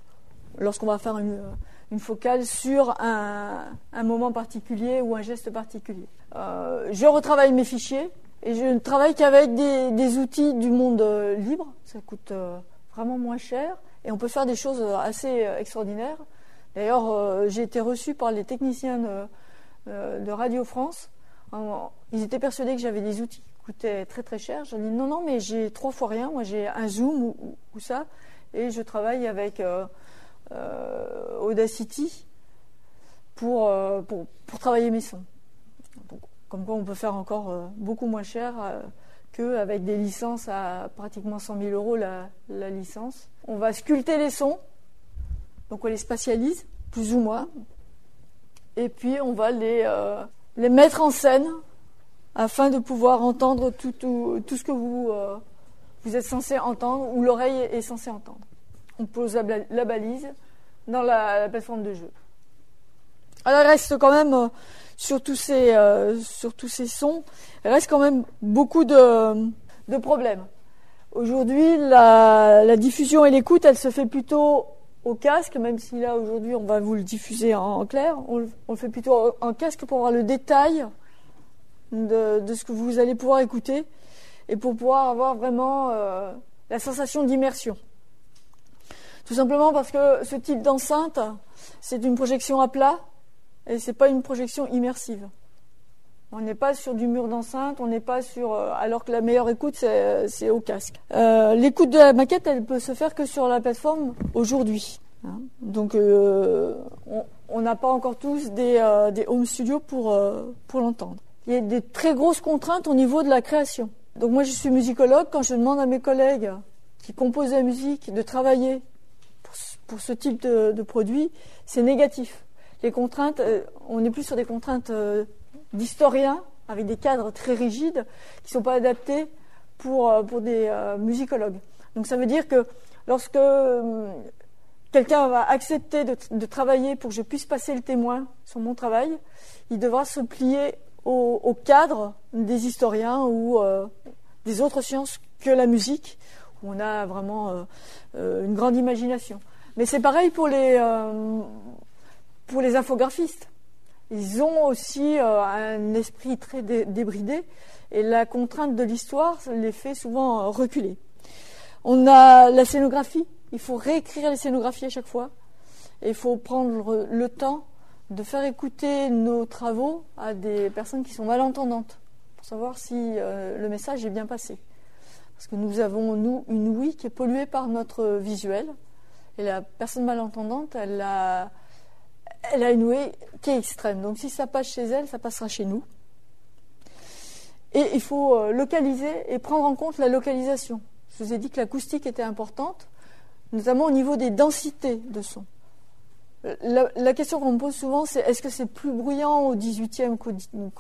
lorsqu'on va faire une, une focale sur un, un moment particulier ou un geste particulier. Euh, je retravaille mes fichiers et je ne travaille qu'avec des, des outils du monde euh, libre. Ça coûte euh, vraiment moins cher et on peut faire des choses assez euh, extraordinaires. D'ailleurs, euh, j'ai été reçue par les techniciens de, euh, de Radio France. Ils étaient persuadés que j'avais des outils qui coûtaient très très cher. J'ai dit non, non, mais j'ai trois fois rien. Moi, j'ai un Zoom ou, ou, ou ça. Et je travaille avec euh, euh, Audacity pour, euh, pour, pour travailler mes sons. Donc, comme quoi, on peut faire encore euh, beaucoup moins cher euh, qu'avec des licences à pratiquement cent mille euros la, la licence. On va sculpter les sons. Donc, on les spatialise, plus ou moins. Et puis, on va les... Euh, les mettre en scène afin de pouvoir entendre tout, tout, tout ce que vous, euh, vous êtes censé entendre ou l'oreille est censée entendre. On pose la, la balise dans la, la plateforme de jeu. Alors il reste quand même, euh, sur, tous ces, euh, sur tous ces sons, il reste quand même beaucoup de, de problèmes. Aujourd'hui, la, la diffusion et l'écoute, elle se fait plutôt au casque, même si là aujourd'hui on va vous le diffuser en, en clair, on, on le fait plutôt en casque pour avoir le détail de, de ce que vous allez pouvoir écouter et pour pouvoir avoir vraiment euh, la sensation d'immersion. Tout simplement parce que ce type d'enceinte, c'est une projection à plat et c'est pas une projection immersive. On n'est pas sur du mur d'enceinte, on n'est pas sur... Euh, alors que la meilleure écoute, c'est, c'est au casque. Euh, l'écoute de la maquette, elle peut se faire que sur la plateforme aujourd'hui. Hein. Donc, euh, on n'a pas encore tous des, euh, des home studios pour, euh, pour l'entendre. Il y a des très grosses contraintes au niveau de la création. Donc moi, je suis musicologue. Quand je demande à mes collègues qui composent la musique de travailler pour, pour ce type de, de produit, c'est négatif. Les contraintes, euh, on n'est plus sur des contraintes... Euh, d'historiens avec des cadres très rigides qui ne sont pas adaptés pour, pour des euh, musicologues. Donc ça veut dire que lorsque euh, quelqu'un va accepter de, de travailler pour que je puisse passer le témoin sur mon travail, il devra se plier au, au cadre des historiens ou euh, des autres sciences que la musique, où on a vraiment euh, euh, une grande imagination. Mais c'est pareil pour les, euh, pour les infographistes. Ils ont aussi euh, un esprit très dé- débridé et la contrainte de l'histoire les fait souvent euh, reculer. On a la scénographie, il faut réécrire les scénographies à chaque fois et il faut prendre le temps de faire écouter nos travaux à des personnes qui sont malentendantes pour savoir si euh, le message est bien passé. Parce que nous avons, nous, une ouïe qui est polluée par notre visuel et la personne malentendante, elle a... Elle a une ouïe qui est extrême. Donc si ça passe chez elle, ça passera chez nous. Et il faut localiser et prendre en compte la localisation. Je vous ai dit que l'acoustique était importante, notamment au niveau des densités de son. La, la question qu'on me pose souvent, c'est est-ce que c'est plus bruyant au dix-huitième qu'aujourd'hui ?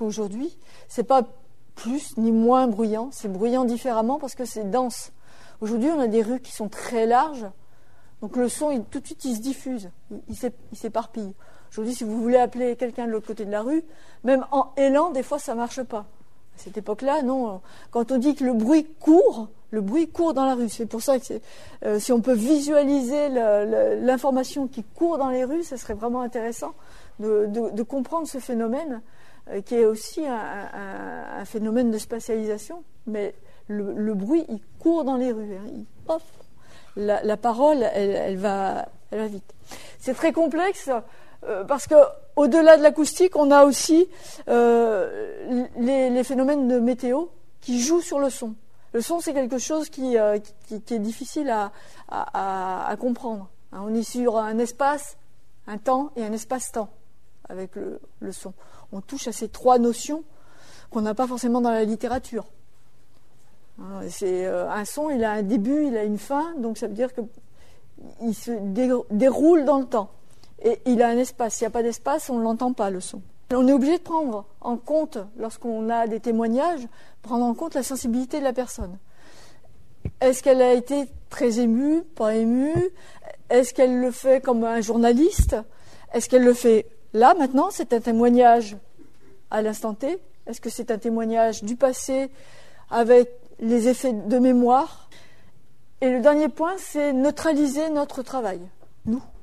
C'est pas plus ni moins bruyant, c'est bruyant différemment parce que c'est dense. Aujourd'hui, on a des rues qui sont très larges. Donc le son, il, tout de suite, il se diffuse, il, il s'éparpille. Aujourd'hui, si vous voulez appeler quelqu'un de l'autre côté de la rue, même en élan, des fois, ça ne marche pas. À cette époque-là, non. Quand on dit que le bruit court, le bruit court dans la rue. C'est pour ça que c'est, euh, si on peut visualiser le, le, l'information qui court dans les rues, ce serait vraiment intéressant de, de, de comprendre ce phénomène, euh, qui est aussi un, un, un phénomène de spatialisation. Mais le, le bruit, il court dans les rues. Hein, il, hop, La, la parole, elle, elle, va, elle va vite. C'est très complexe euh, parce que au-delà de l'acoustique, on a aussi euh, les, les phénomènes de météo qui jouent sur le son. Le son, c'est quelque chose qui, euh, qui, qui est difficile à, à, à comprendre. Hein, on est sur un espace, un temps et un espace-temps avec le, le son. On touche à ces trois notions qu'on n'a pas forcément dans la littérature. C'est, euh, un son, il a un début, il a une fin, donc ça veut dire qu'il se dé- déroule dans le temps. Et il a un espace. S'il n'y a pas d'espace, on ne l'entend pas, le son. On est obligé de prendre en compte, lorsqu'on a des témoignages, prendre en compte la sensibilité de la personne. Est-ce qu'elle a été très émue, pas émue ? Est-ce qu'elle le fait comme un journaliste ? Est-ce qu'elle le fait là, maintenant ? C'est un témoignage à l'instant T ? Est-ce que c'est un témoignage du passé avec les effets de mémoire? Et le dernier point, c'est neutraliser notre travail, nous.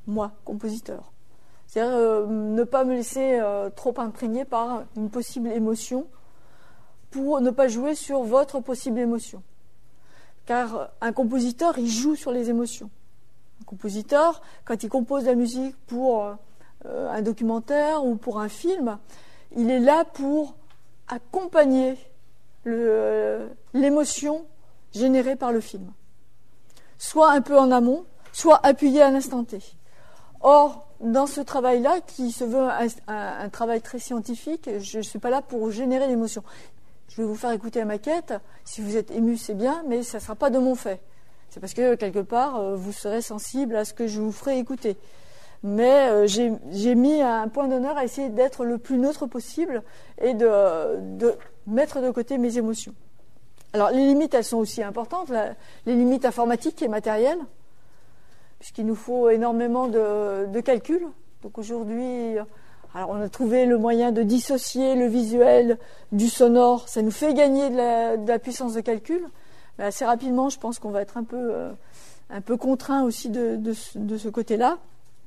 moi, compositeur. C'est-à-dire euh, ne pas me laisser euh, trop imprégner par une possible émotion pour ne pas jouer sur votre possible émotion. Car un compositeur, il joue sur les émotions. Un compositeur, quand il compose de la musique pour euh, un documentaire ou pour un film, il est là pour accompagner le, l'émotion générée par le film. Soit un peu en amont, soit appuyé à l'instant T. Or, dans ce travail-là, qui se veut un, un, un travail très scientifique, je ne suis pas là pour générer l'émotion. Je vais vous faire écouter la maquette. Si vous êtes ému, c'est bien, mais ça ne sera pas de mon fait. C'est parce que, quelque part, vous serez sensible à ce que je vous ferai écouter. Mais euh, j'ai, j'ai mis un point d'honneur à essayer d'être le plus neutre possible et de, de mettre de côté mes émotions. Alors, les limites, elles sont aussi importantes. La, les limites informatiques et matérielles, puisqu'il nous faut énormément de, de calculs. Donc aujourd'hui... Alors on a trouvé le moyen de dissocier le visuel du sonore, ça nous fait gagner de la, de la puissance de calcul, mais assez rapidement je pense qu'on va être un peu, euh, un peu contraint aussi de, de, de ce côté-là.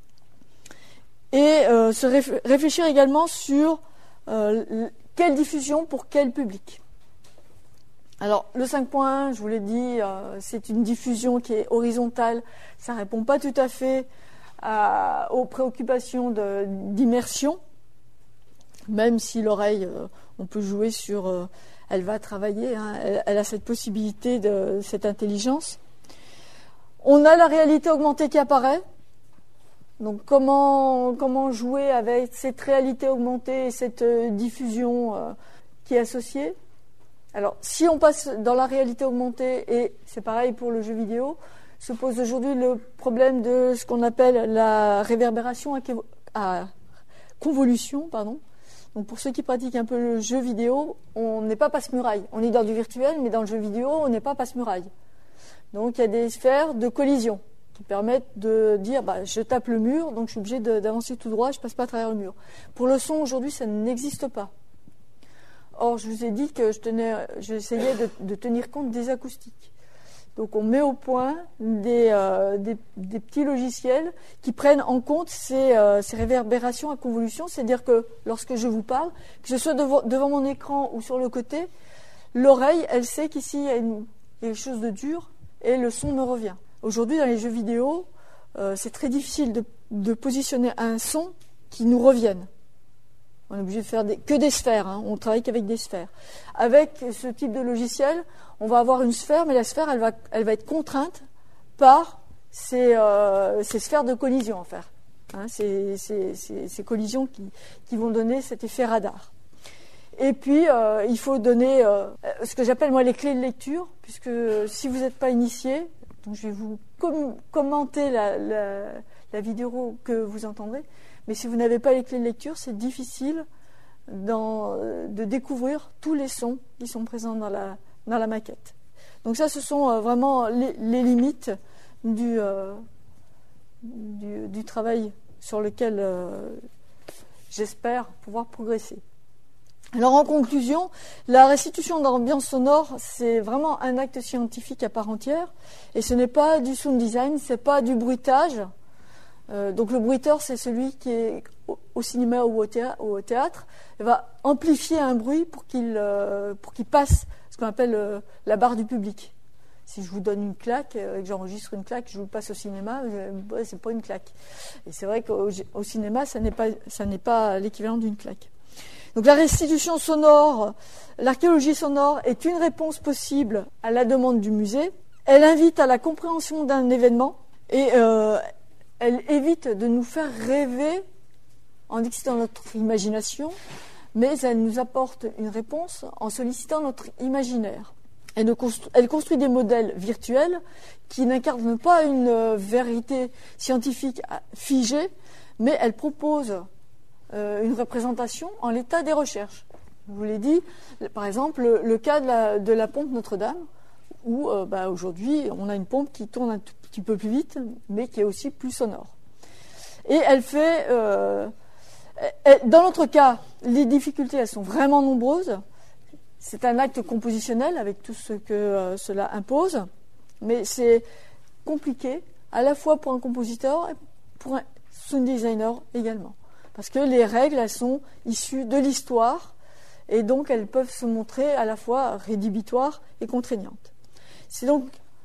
Et euh, se réf- réfléchir également sur euh, quelle diffusion pour quel public. Alors le cinq point un, je vous l'ai dit, euh, c'est une diffusion qui est horizontale, ça ne répond pas tout à fait À, aux préoccupations de, d'immersion, même si l'oreille, euh, on peut jouer sur, euh, elle va travailler, hein, elle, elle a cette possibilité, de cette intelligence. On a la réalité augmentée qui apparaît. Donc comment, comment jouer avec cette réalité augmentée et cette euh, diffusion euh, qui est associée. Alors si on passe dans la réalité augmentée, et c'est pareil pour le jeu vidéo, se pose aujourd'hui le problème de ce qu'on appelle la réverbération à, à convolution. Pardon. Donc pour ceux qui pratiquent un peu le jeu vidéo, on n'est pas passe-muraille. On est dans du virtuel, mais dans le jeu vidéo, on n'est pas passe-muraille. Donc il y a des sphères de collision qui permettent de dire bah, je tape le mur, donc je suis obligé de, d'avancer tout droit, je ne passe pas à travers le mur. Pour le son, aujourd'hui, ça n'existe pas. Or, je vous ai dit que je tenais, j'essayais de, de tenir compte des acoustiques. Donc on met au point des, euh, des, des petits logiciels qui prennent en compte ces, euh, ces réverbérations à convolution, c'est-à-dire que lorsque je vous parle, que ce soit devant, devant mon écran ou sur le côté, l'oreille, elle sait qu'ici il y a, une, il y a quelque chose de dur et le son me revient. Aujourd'hui dans les jeux vidéo, euh, c'est très difficile de, de positionner un son qui nous revienne. On est obligé de faire des, que des sphères, hein. On travaille qu'avec des sphères. Avec ce type de logiciel, on va avoir une sphère, mais la sphère, elle va, elle va être contrainte par ces, euh, ces sphères de collision, en fait. Hein, ces, ces, ces, ces collisions qui, qui vont donner cet effet radar. Et puis, euh, il faut donner euh, ce que j'appelle, moi, les clés de lecture, puisque si vous n'êtes pas initié, donc je vais vous com- commenter la, la, la vidéo que vous entendrez, mais si vous n'avez pas les clés de lecture, c'est difficile dans, de découvrir tous les sons qui sont présents dans la, dans la maquette. Donc ça, ce sont euh, vraiment les, les limites du, euh, du, du travail sur lequel euh, j'espère pouvoir progresser. Alors en conclusion, la restitution d'ambiance sonore, c'est vraiment un acte scientifique à part entière, et ce n'est pas du sound design, c'est pas du bruitage. Euh, donc le bruiteur, c'est celui qui est au, au cinéma ou au théâtre, ou au théâtre, il va amplifier un bruit pour qu'il, euh, pour qu'il passe ce qu'on appelle euh, la barre du public. Si je vous donne une claque, euh, et que j'enregistre une claque, je vous passe au cinéma, je, ouais, c'est pas une claque. Et c'est vrai qu'au au cinéma, ça n'est pas, ça n'est pas l'équivalent d'une claque. Donc la restitution sonore, l'archéologie sonore est une réponse possible à la demande du musée. Elle invite à la compréhension d'un événement et euh, elle évite de nous faire rêver en excitant notre imagination, mais elle nous apporte une réponse en sollicitant notre imaginaire. Elle construit, elle construit des modèles virtuels qui n'incarnent pas une vérité scientifique figée, mais elle propose euh, une représentation en l'état des recherches. Je vous l'ai dit, par exemple, le, le cas de la, de la pompe Notre-Dame, où euh, bah, aujourd'hui on a une pompe qui tourne un tout petit peu plus vite, mais qui est aussi plus sonore. Et elle fait... Euh, elle, dans notre cas, les difficultés, elles sont vraiment nombreuses. C'est un acte compositionnel avec tout ce que euh, cela impose, mais c'est compliqué, à la fois pour un compositeur pour un sound designer également. Parce que les règles, elles sont issues de l'histoire et donc elles peuvent se montrer à la fois rédhibitoires et contraignantes. C'est donc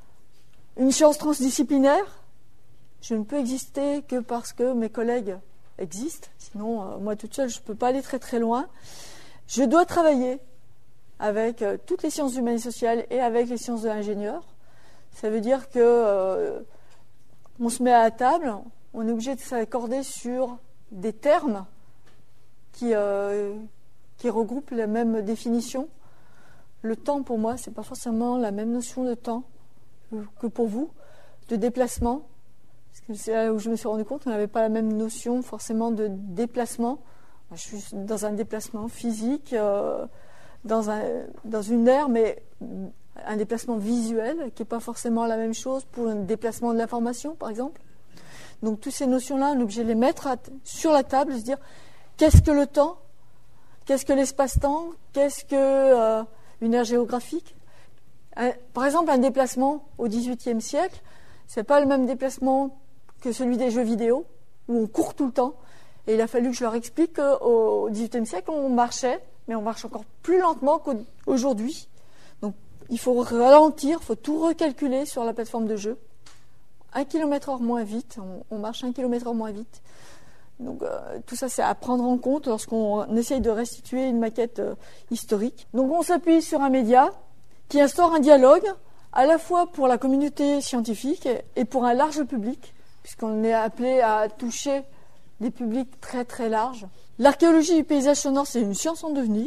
une science transdisciplinaire. Je ne peux exister que parce que mes collègues existent. Sinon, euh, moi toute seule, je ne peux pas aller très très loin. Je dois travailler avec euh, toutes les sciences humaines et sociales et avec les sciences de l'ingénieur. Ça veut dire que euh, on se met à la table, on est obligé de s'accorder sur des termes qui, euh, qui regroupent la même définition. Le temps, pour moi, c'est pas forcément la même notion de temps que pour vous, de déplacement. Parce que c'est là où je me suis rendu compte qu'on n'avait pas la même notion forcément de déplacement. Je suis dans un déplacement physique, euh, dans, un, dans une aire, mais un déplacement visuel qui n'est pas forcément la même chose pour un déplacement de l'information, par exemple. Donc, toutes ces notions-là, on est obligé de les mettre à, sur la table, se dire qu'est-ce que le temps, qu'est-ce que l'espace-temps, qu'est-ce que euh, une aire géographique. Un, par exemple, un déplacement au dix-huitième siècle, c'est pas le même déplacement que celui des jeux vidéo, où on court tout le temps. Et il a fallu que je leur explique qu'au dix-huitième siècle, on marchait, mais on marche encore plus lentement qu'aujourd'hui. Donc, il faut ralentir, il faut tout recalculer sur la plateforme de jeu. Un kilomètre heure moins vite, on, on marche un kilomètre heure moins vite. Donc, euh, tout ça, c'est à prendre en compte lorsqu'on essaye de restituer une maquette euh, historique. Donc, on s'appuie sur un média qui instaure un dialogue, à la fois pour la communauté scientifique et pour un large public, puisqu'on est appelé à toucher des publics très très larges. L'archéologie du paysage sonore, c'est une science en devenir.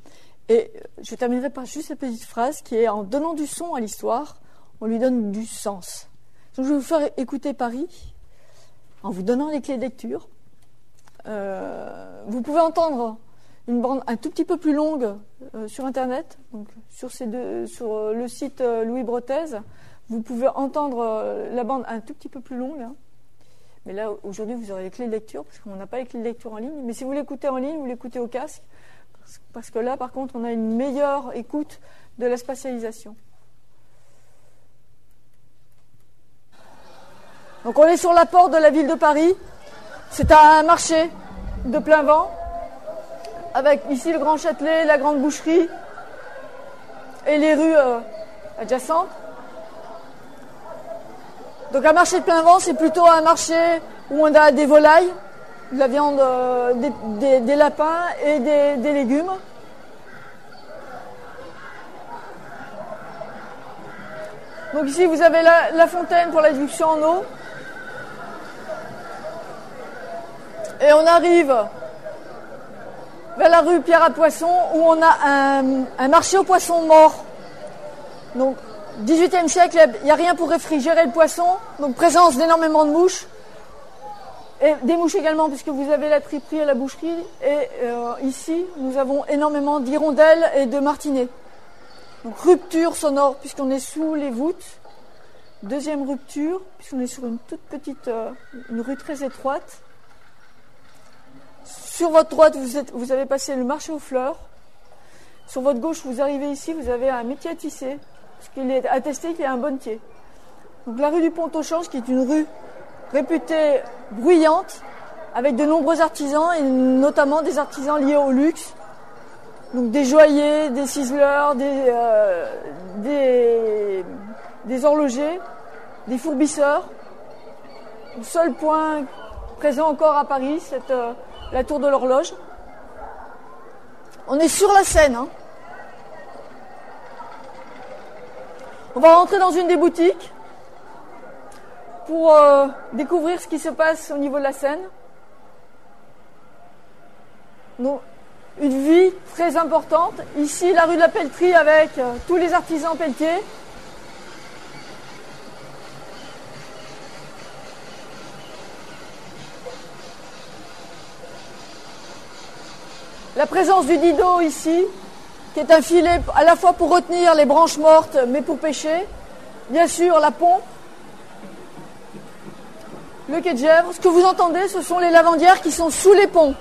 Et je terminerai par juste cette petite phrase qui est: en donnant du son à l'histoire, on lui donne du sens. Donc je vais vous faire écouter Paris en vous donnant les clés de lecture. Euh, vous pouvez entendre une bande un tout petit peu plus longue euh, sur Internet, donc sur, ces deux, sur euh, le site euh, Louis Brotez. Vous pouvez entendre euh, la bande un tout petit peu plus longue. Hein. Mais là, aujourd'hui, vous aurez les clés de lecture, parce qu'on n'a pas les clés de lecture en ligne. Mais si vous l'écoutez en ligne, vous l'écoutez au casque, parce, parce que là, par contre, on a une meilleure écoute de la spatialisation. Donc on est sur la porte de la ville de Paris. C'est un marché de plein vent, avec ici le Grand Châtelet, la Grande Boucherie et les rues euh, adjacentes. Donc un marché de plein vent, c'est plutôt un marché où on a des volailles, de la viande, euh, des, des, des lapins et des, des légumes. Donc ici vous avez la, la fontaine pour la déduction en eau. Et on arrive vers la rue Pierre à Poisson, où on a un, un marché aux poissons morts. Donc, dix-huitième siècle, il n'y a rien pour réfrigérer le poisson, donc présence d'énormément de mouches. Et des mouches également, puisque vous avez la triperie et la boucherie. Et euh, ici, nous avons énormément d'hirondelles et de martinets. Donc, rupture sonore, puisqu'on est sous les voûtes. Deuxième rupture, puisqu'on est sur une toute petite, euh, une rue très étroite. Sur votre droite, vous, êtes, vous avez passé le marché aux fleurs. Sur votre gauche, vous arrivez ici, vous avez un métier à tisser, parce qu'il est attesté qu'il y a un bonnetier. Donc la rue du Pont-au-Change, qui est une rue réputée bruyante, avec de nombreux artisans, et notamment des artisans liés au luxe. Donc des joailliers, des ciseleurs, des, euh, des, des horlogers, des fourbisseurs. Le seul point présent encore à Paris, c'est euh, la tour de l'horloge. On est sur la Seine. Hein. On va rentrer dans une des boutiques pour euh, découvrir ce qui se passe au niveau de la Seine. Donc, une vie très importante. Ici, la rue de la Pelleterie avec euh, tous les artisans pelletiers. La présence du dido ici, qui est un filet à la fois pour retenir les branches mortes, mais pour pêcher. Bien sûr, la pompe, le quai de Gèvres. Ce que vous entendez, ce sont les lavandières qui sont sous les ponts.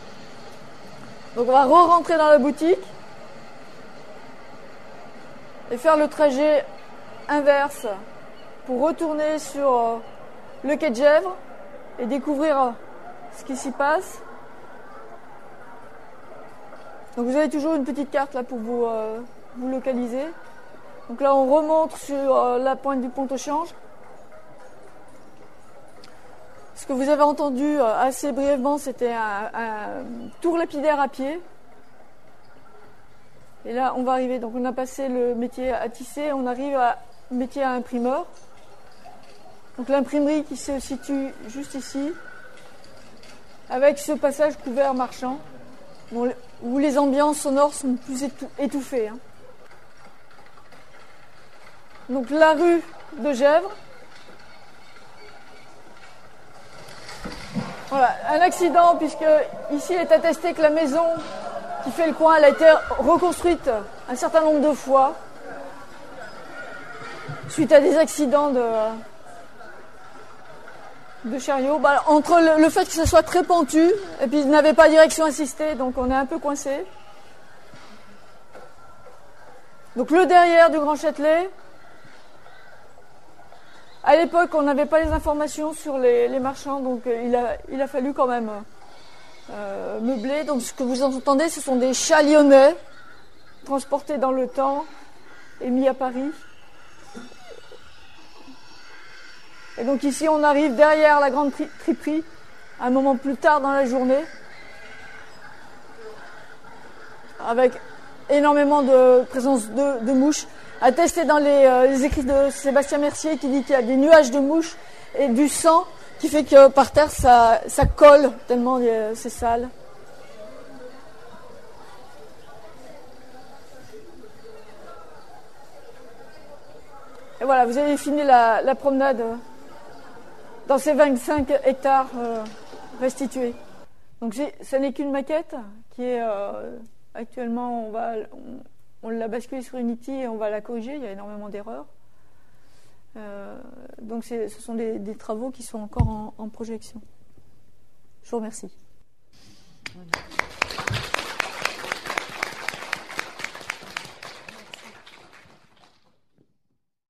Donc on va re-rentrer dans la boutique. et faire le trajet inverse pour retourner sur euh, le quai de Gesvres et découvrir euh, ce qui s'y passe. Donc vous avez toujours une petite carte là pour vous, euh, vous localiser. Donc là on remonte sur euh, la pointe du pont au Change. Ce que vous avez entendu euh, assez brièvement, c'était un, un tour lapidaire à pied. Et là on va arriver, donc on a passé le métier à tisser, on arrive à métier à imprimeur. Donc l'imprimerie qui se situe juste ici, avec ce passage couvert marchand, bon, où les ambiances sonores sont plus étouffées. Hein. Donc la rue de Gesvres. Voilà, un accident puisque ici il est attesté que la maison qui fait le coin, elle a été reconstruite un certain nombre de fois suite à des accidents de, de chariot. Bah, entre le, le fait que ce soit très pentu et puis il n'avait pas direction assistée, donc on est un peu coincé. Donc le derrière du Grand Châtelet. À l'époque, on n'avait pas les informations sur les, les marchands, donc euh, il, a, il a fallu quand même euh, meubler. Donc ce que vous entendez, ce sont des chats lyonnais transportés dans le temps et mis à Paris. Et donc ici, on arrive derrière la grande tri- triperie, un moment plus tard dans la journée, avec énormément de présence de, de mouches. Attesté dans les, euh, les écrits de Sébastien Mercier qui dit qu'il y a des nuages de mouches et du sang qui fait que par terre ça, ça colle tellement euh, c'est sale. Et voilà, vous avez fini la, la promenade dans ces vingt-cinq hectares euh, restitués. Donc ce n'est qu'une maquette qui est euh, actuellement, on va... On, On l'a basculé sur Unity et on va la corriger, il y a énormément d'erreurs. Euh, donc ce sont des, des travaux qui sont encore en, en projection. Je vous remercie. Voilà.